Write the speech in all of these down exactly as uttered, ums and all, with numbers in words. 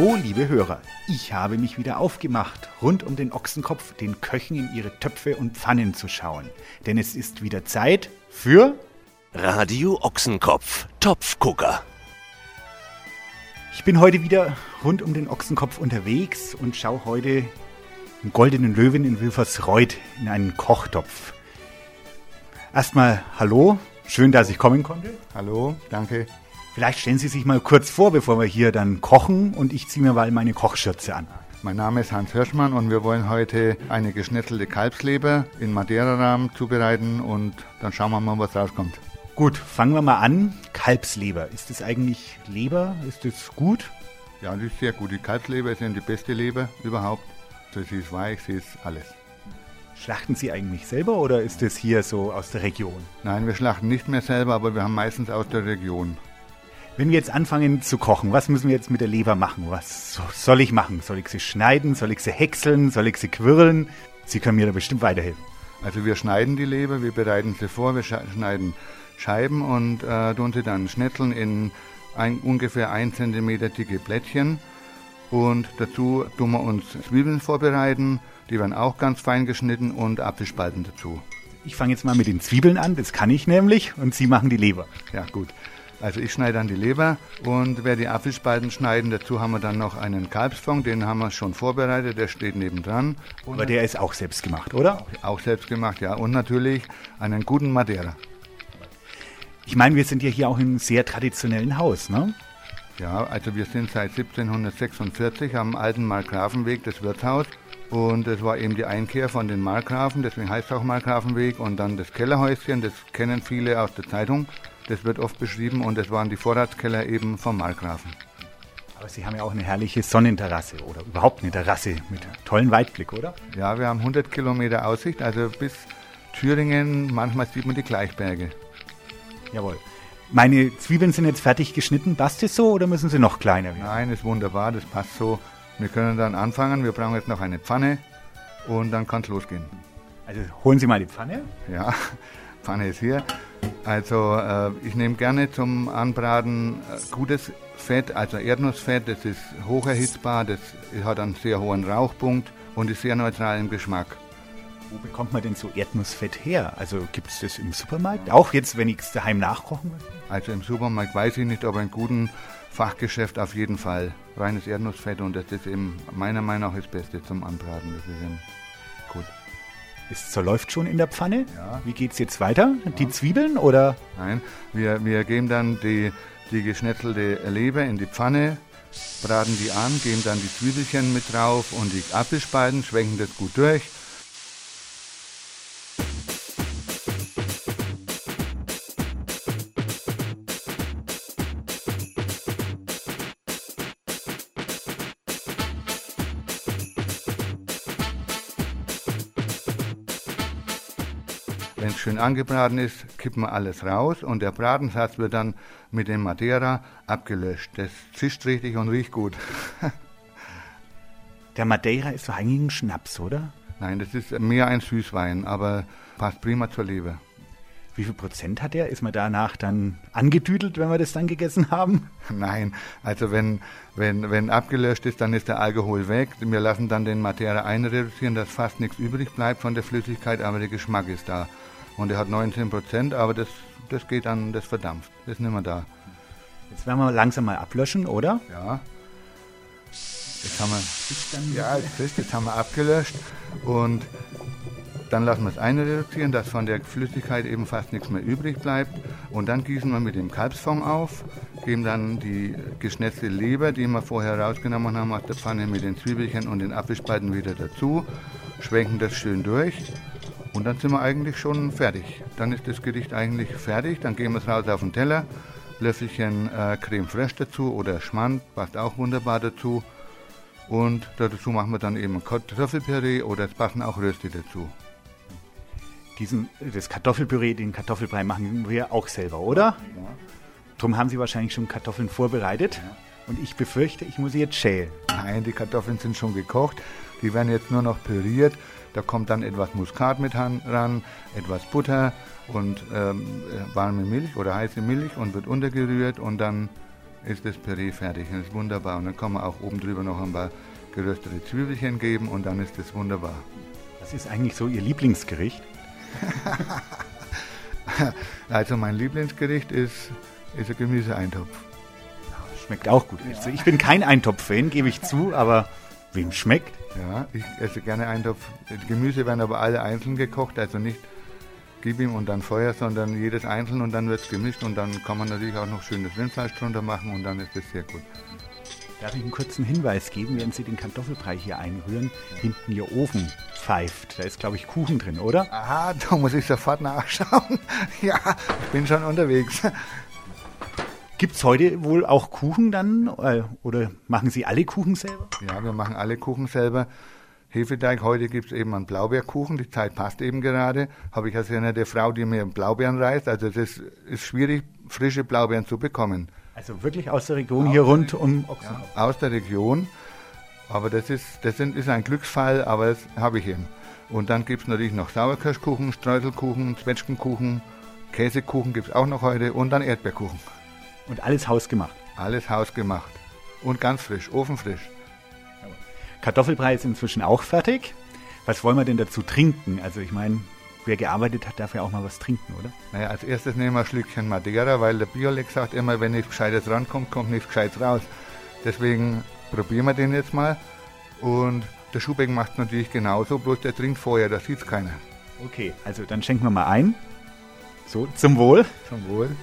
Hallo, liebe Hörer, ich habe mich wieder aufgemacht, rund um den Ochsenkopf den Köchen in ihre Töpfe und Pfannen zu schauen. Denn es ist wieder Zeit für Radio Ochsenkopf, Topfgucker. Ich bin heute wieder rund um den Ochsenkopf unterwegs und schaue heute einen goldenen Löwen in Wilfersreuth in einen Kochtopf. Erstmal hallo, schön, dass ich kommen konnte. Hallo, danke. Vielleicht stellen Sie sich mal kurz vor, bevor wir hier dann kochen, und ich ziehe mir mal meine Kochschürze an. Mein Name ist Hans Hirschmann und wir wollen heute eine geschnetzelte Kalbsleber in Madeira-Rahm zubereiten und dann schauen wir mal, was rauskommt. Gut, fangen wir mal an. Kalbsleber, ist das eigentlich Leber? Ist das gut? Ja, das ist sehr gut. Die Kalbsleber ist eben die beste Leber überhaupt. Sie ist weich, sie ist alles. Schlachten Sie eigentlich selber oder ist das hier so aus der Region? Nein, wir schlachten nicht mehr selber, aber wir haben meistens aus der Region. Wenn wir jetzt anfangen zu kochen, was müssen wir jetzt mit der Leber machen? Was soll ich machen? Soll ich sie schneiden? Soll ich sie häckseln? Soll ich sie quirlen? Sie können mir da bestimmt weiterhelfen. Also wir schneiden die Leber, wir bereiten sie vor, wir schneiden Scheiben und äh, tun sie dann schnetzeln in ein, ungefähr ein Zentimeter dicke Blättchen. Und dazu tun wir uns Zwiebeln vorbereiten, die werden auch ganz fein geschnitten, und Apfelspalten dazu. Ich fange jetzt mal mit den Zwiebeln an, das kann ich nämlich, und Sie machen die Leber. Ja, gut. Also ich schneide dann die Leber und werde die Apfelspalten schneiden. Dazu haben wir dann noch einen Kalbsfond, den haben wir schon vorbereitet, der steht nebendran. Und aber der ist auch selbst gemacht, oder? Auch selbst gemacht, ja. Und natürlich einen guten Madeira. Ich meine, wir sind ja hier auch in einem sehr traditionellen Haus, ne? Ja, also wir sind seit siebzehnhundertsechsundvierzig am alten Markgrafenweg, das Wirtshaus. Und das war eben die Einkehr von den Markgrafen, deswegen heißt es auch Markgrafenweg. Und dann das Kellerhäuschen, das kennen viele aus der Zeitung. Das wird oft beschrieben, und das waren die Vorratskeller eben vom Markgrafen. Aber Sie haben ja auch eine herrliche Sonnenterrasse oder überhaupt eine Terrasse mit tollen Weitblick, oder? Ja, wir haben hundert Kilometer Aussicht, also bis Thüringen, manchmal sieht man die Gleichberge. Jawohl. Meine Zwiebeln sind jetzt fertig geschnitten. Passt das so oder müssen sie noch kleiner werden? Nein, ist wunderbar, das passt so. Wir können dann anfangen, wir brauchen jetzt noch eine Pfanne und dann kann es losgehen. Also holen Sie mal die Pfanne. Ja, Pfanne ist hier. Also äh, ich nehme gerne zum Anbraten äh, gutes Fett, also Erdnussfett, das ist hoch erhitzbar, das hat einen sehr hohen Rauchpunkt und ist sehr neutral im Geschmack. Wo bekommt man denn so Erdnussfett her? Also gibt es das im Supermarkt? Auch jetzt, wenn ich es daheim nachkochen möchte? Also im Supermarkt weiß ich nicht, aber in guten Fachgeschäft auf jeden Fall. Reines Erdnussfett, und das ist eben meiner Meinung nach das Beste zum Anbraten. Das ist eben gut. Es zerläuft schon in der Pfanne. Ja. Wie geht es jetzt weiter? Ja. Die Zwiebeln oder? Nein, wir, wir geben dann die, die geschnetzelte Leber in die Pfanne, braten die an, geben dann die Zwiebelchen mit drauf und die Apfelspalten, schwenken das gut durch. Wenn es schön angebraten ist, kippen wir alles raus, und der Bratensatz wird dann mit dem Madeira abgelöscht. Das zischt richtig und riecht gut. Der Madeira ist so eigentlich ein Schnaps, oder? Nein, das ist mehr ein Süßwein, aber passt prima zur Leber. Wie viel Prozent hat der? Ist man danach dann angedüdelt, wenn wir das dann gegessen haben? Nein, also wenn, wenn, wenn abgelöscht ist, dann ist der Alkohol weg. Wir lassen dann den Madeira einreduzieren, dass fast nichts übrig bleibt von der Flüssigkeit, aber der Geschmack ist da. Und er hat neunzehn Prozent, aber das, das geht dann, das verdampft. Das ist nicht mehr da. Jetzt werden wir langsam mal ablöschen, oder? Ja. Jetzt haben wir, ja, jetzt, jetzt haben wir abgelöscht, und dann lassen wir es einreduzieren, dass von der Flüssigkeit eben fast nichts mehr übrig bleibt. Und dann gießen wir mit dem Kalbsfond auf, geben dann die geschnetzelte Leber, die wir vorher rausgenommen haben aus der Pfanne, mit den Zwiebelchen und den Apfelspalten wieder dazu, schwenken das schön durch. Und dann sind wir eigentlich schon fertig. Dann ist das Gericht eigentlich fertig. Dann geben wir es raus auf den Teller. Löffelchen äh, Creme Fraiche dazu oder Schmand, passt auch wunderbar dazu. Und dazu machen wir dann eben Kartoffelpüree, oder es passen auch Rösti dazu. Diesen, das Kartoffelpüree, den Kartoffelbrei machen wir auch selber, oder? Ja. Darum haben Sie wahrscheinlich schon Kartoffeln vorbereitet. Ja. Und ich befürchte, ich muss sie jetzt schälen. Nein, die Kartoffeln sind schon gekocht. Die werden jetzt nur noch püriert. Da kommt dann etwas Muskat mit ran, etwas Butter und ähm, warme Milch oder heiße Milch und wird untergerührt, und dann ist das Püree fertig. Das ist wunderbar. Und dann kann man auch oben drüber noch ein paar geröstete Zwiebelchen geben und dann ist das wunderbar. Was ist eigentlich so Ihr Lieblingsgericht? Also mein Lieblingsgericht ist, ist ein Gemüseeintopf. Schmeckt auch gut. Also ich bin kein Eintopf-Fan, gebe ich zu, aber wem schmeckt? Ja, ich esse gerne Eintopf. Die Gemüse werden aber alle einzeln gekocht, also nicht gib ihm und dann Feuer, sondern jedes einzeln und dann wird es gemischt und dann kann man natürlich auch noch schönes Rindfleisch drunter machen und dann ist das sehr gut. Darf ich einen kurzen Hinweis geben, wenn Sie den Kartoffelbrei hier einrühren? Hinten Ihr Ofen pfeift. Da ist, glaube ich, Kuchen drin, oder? Aha, da muss ich sofort nachschauen. Ja, ich bin schon unterwegs. Gibt es heute wohl auch Kuchen dann? Oder machen Sie alle Kuchen selber? Ja, wir machen alle Kuchen selber. Hefeteig, heute gibt es eben einen Blaubeerkuchen, die Zeit passt eben gerade. Habe ich also eine Frau, die mir Blaubeeren reißt. Also das ist schwierig, frische Blaubeeren zu bekommen. Also wirklich aus der Region aus hier rund um Ochsenkopf? Ja, aus der Region. Aber das ist, das ist ein Glücksfall, aber das habe ich eben. Und dann gibt es natürlich noch Sauerkirschkuchen, Streuselkuchen, Zwetschgenkuchen, Käsekuchen gibt es auch noch heute und dann Erdbeerkuchen. Und alles hausgemacht? Alles hausgemacht. Und ganz frisch, ofenfrisch. Kartoffelbrei ist inzwischen auch fertig. Was wollen wir denn dazu trinken? Also ich meine, wer gearbeitet hat, darf ja auch mal was trinken, oder? Naja, als erstes nehmen wir ein Schlückchen Madeira, weil der Biolek sagt immer, wenn nichts Gescheites rankommt, kommt nichts Gescheites raus. Deswegen probieren wir den jetzt mal. Und der Schubeck macht es natürlich genauso, bloß der trinkt vorher, das sieht keiner. Okay, also dann schenken wir mal ein. So, zum Wohl. Zum Wohl.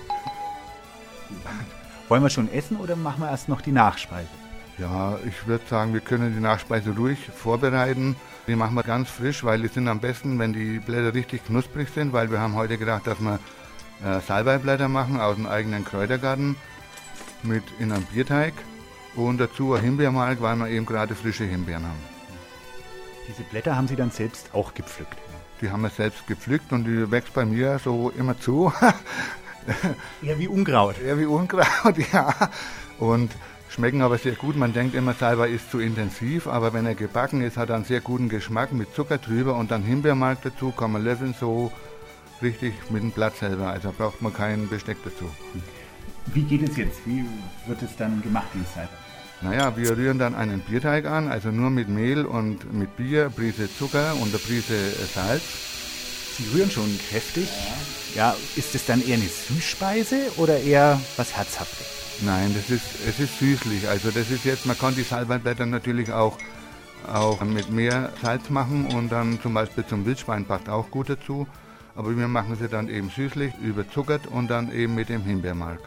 Wollen wir schon essen oder machen wir erst noch die Nachspeise? Ja, ich würde sagen, wir können die Nachspeise ruhig vorbereiten. Die machen wir ganz frisch, weil die sind am besten, wenn die Blätter richtig knusprig sind, weil wir haben heute gedacht, dass wir äh, Salbeiblätter machen aus dem eigenen Kräutergarten mit in einem Bierteig und dazu ein Himbeermark, weil wir eben gerade frische Himbeeren haben. Diese Blätter haben Sie dann selbst auch gepflückt? Die haben wir selbst gepflückt und die wächst bei mir so immer zu. Eher wie Unkraut. Eher wie Unkraut, ja. Und schmecken aber sehr gut. Man denkt immer, Salbei ist zu intensiv, aber wenn er gebacken ist, hat er einen sehr guten Geschmack mit Zucker drüber und dann Himbeermark dazu, kann man löffeln so richtig mit dem Blatt selber. Also braucht man kein Besteck dazu. Wie geht es jetzt? Wie wird es dann gemacht, die Salbei? Naja, wir rühren dann einen Bierteig an, also nur mit Mehl und mit Bier, eine Prise Zucker und eine Prise Salz. Sie rühren schon kräftig. Ja, ist es dann eher eine Süßspeise oder eher was Herzhaftes? Nein, das ist, es ist süßlich. Also das ist jetzt, man kann die Salbeiblätter natürlich auch, auch mit mehr Salz machen und dann zum Beispiel zum Wildschwein passt auch gut dazu. Aber wir machen sie dann eben süßlich, überzuckert und dann eben mit dem Himbeermark.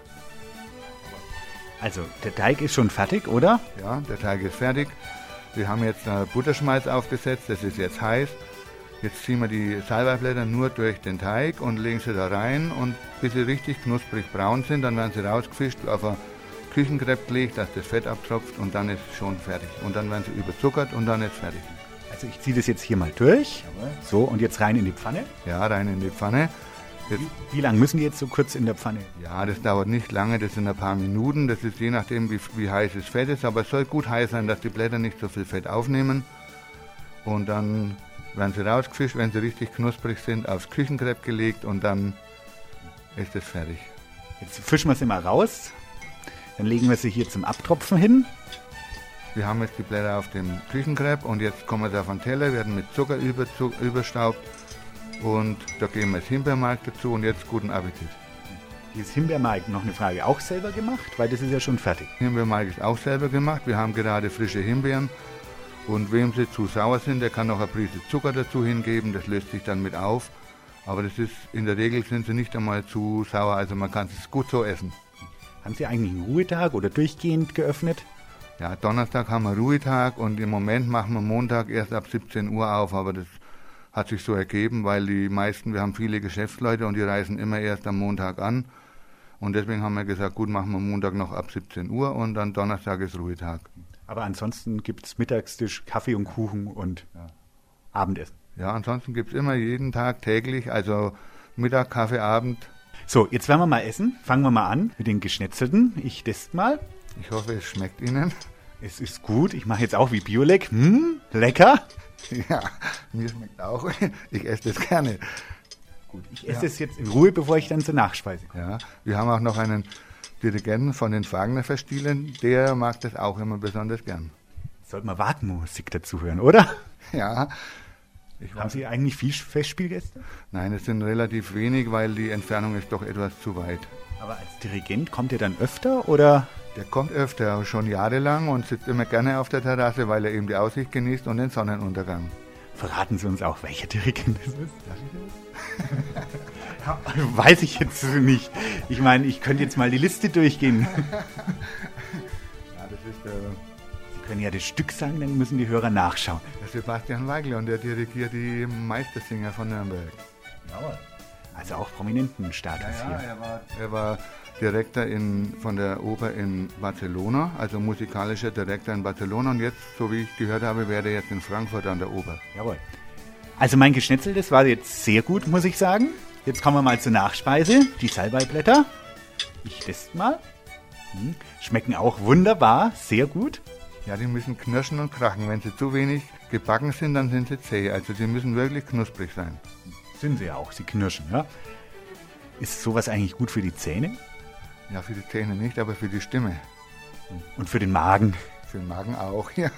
Also der Teig ist schon fertig, oder? Ja, der Teig ist fertig. Wir haben jetzt äh, Butterschmalz aufgesetzt, das ist jetzt heiß. Jetzt ziehen wir die Salbeiblätter nur durch den Teig und legen sie da rein und bis sie richtig knusprig braun sind, dann werden sie rausgefischt, auf ein Küchenkrepp gelegt, dass das Fett abtropft und dann ist schon fertig. Und dann werden sie überzuckert und dann ist fertig. Also ich ziehe das jetzt hier mal durch. So, und jetzt rein in die Pfanne? Ja, rein in die Pfanne. Jetzt, wie, wie lange müssen die jetzt so kurz in der Pfanne? Ja, das dauert nicht lange, das sind ein paar Minuten. Das ist je nachdem, wie, wie heiß das Fett ist, aber es soll gut heiß sein, dass die Blätter nicht so viel Fett aufnehmen. Und dann werden sie rausgefischt, wenn sie richtig knusprig sind, aufs Küchenkrepp gelegt und dann ist es fertig. Jetzt fischen wir sie mal raus, dann legen wir sie hier zum Abtropfen hin. Wir haben jetzt die Blätter auf dem Küchenkrepp und jetzt kommen sie auf den Teller, werden mit Zucker über, zu, überstaubt und da geben wir das Himbeermark dazu und jetzt guten Appetit. Dieses Himbeermark, noch eine Frage, auch selber gemacht? Weil das ist ja schon fertig. Himbeermark ist auch selber gemacht, wir haben gerade frische Himbeeren. Und wem sie zu sauer sind, der kann noch eine Prise Zucker dazu hingeben, das löst sich dann mit auf. Aber das ist, in der Regel sind sie nicht einmal zu sauer, also man kann es gut so essen. Haben Sie eigentlich einen Ruhetag oder durchgehend geöffnet? Ja, Donnerstag haben wir Ruhetag und im Moment machen wir Montag erst ab siebzehn Uhr auf, aber das hat sich so ergeben, weil die meisten, wir haben viele Geschäftsleute und die reisen immer erst am Montag an. Und deswegen haben wir gesagt, gut, machen wir Montag noch ab siebzehn Uhr und dann Donnerstag ist Ruhetag. Aber ansonsten gibt es Mittagstisch, Kaffee und Kuchen und ja, Abendessen. Ja, ansonsten gibt es immer jeden Tag täglich, also Mittag, Kaffee, Abend. So, jetzt werden wir mal essen. Fangen wir mal an mit den Geschnetzelten. Ich teste mal. Ich hoffe, es schmeckt Ihnen. Es ist gut. Ich mache jetzt auch wie Biolek. Hm, lecker. Ja, mir schmeckt auch. Ich esse das gerne. Gut, ich esse es ja. jetzt in Ruhe, bevor ich dann zur Nachspeise komme. Ja, wir haben auch noch einen Dirigenten von den Wagner-Festspielen, der mag das auch immer besonders gern. Sollte man Wagner-Musik dazu hören, oder? Ja. Ich Haben Sie eigentlich viel Festspielgäste? Nein, es sind relativ wenig, weil die Entfernung ist doch etwas zu weit. Aber als Dirigent kommt er dann öfter, oder? Der kommt öfter, schon jahrelang und sitzt immer gerne auf der Terrasse, weil er eben die Aussicht genießt und den Sonnenuntergang. Verraten Sie uns auch, welcher Dirigent das ist? Weiß ich jetzt nicht. Ich meine, ich könnte jetzt mal die Liste durchgehen. Ja, das ist der... Sie können ja das Stück sagen, dann müssen die Hörer nachschauen. Der Sebastian Weigler und der dirigiert die Meistersinger von Nürnberg. Jawohl. Also auch prominenten Status ja, ja, hier. Er war, er war Direktor in, von der Oper in Barcelona, also musikalischer Direktor in Barcelona und jetzt, so wie ich gehört habe, wäre er jetzt in Frankfurt an der Oper. Jawohl. Also mein Geschnetzel, das war jetzt sehr gut, muss ich sagen. Jetzt kommen wir mal zur Nachspeise, die Salbeiblätter. Ich teste mal. Hm. Schmecken auch wunderbar, sehr gut. Ja, die müssen knirschen und krachen. Wenn sie zu wenig gebacken sind, dann sind sie zäh. Also sie müssen wirklich knusprig sein. Sind sie ja auch, sie knirschen, ja. Ist sowas eigentlich gut für die Zähne? Ja, für die Zähne nicht, aber für die Stimme. Und für den Magen? Für den Magen auch, ja.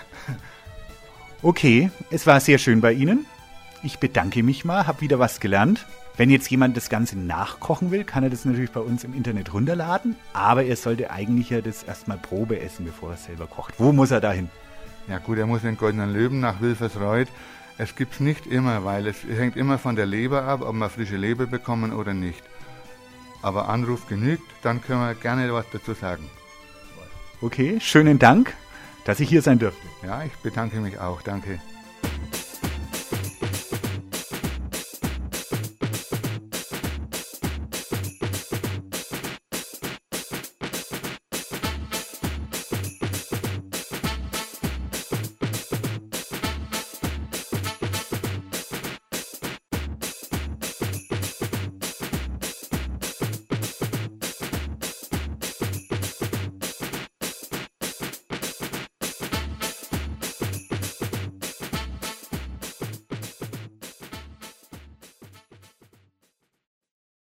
Okay, es war sehr schön bei Ihnen. Ich bedanke mich mal, habe wieder was gelernt. Wenn jetzt jemand das Ganze nachkochen will, kann er das natürlich bei uns im Internet runterladen. Aber er sollte eigentlich ja das erstmal Probe essen, bevor er es selber kocht. Wo muss er da hin? Ja gut, er muss in Goldenen Löwen nach Wilfersreuth. Es gibt es nicht immer, weil es hängt immer von der Leber ab, ob wir frische Leber bekommen oder nicht. Aber Anruf genügt, dann können wir gerne was dazu sagen. Okay, schönen Dank, dass ich hier sein durfte. Ja, ich bedanke mich auch. Danke.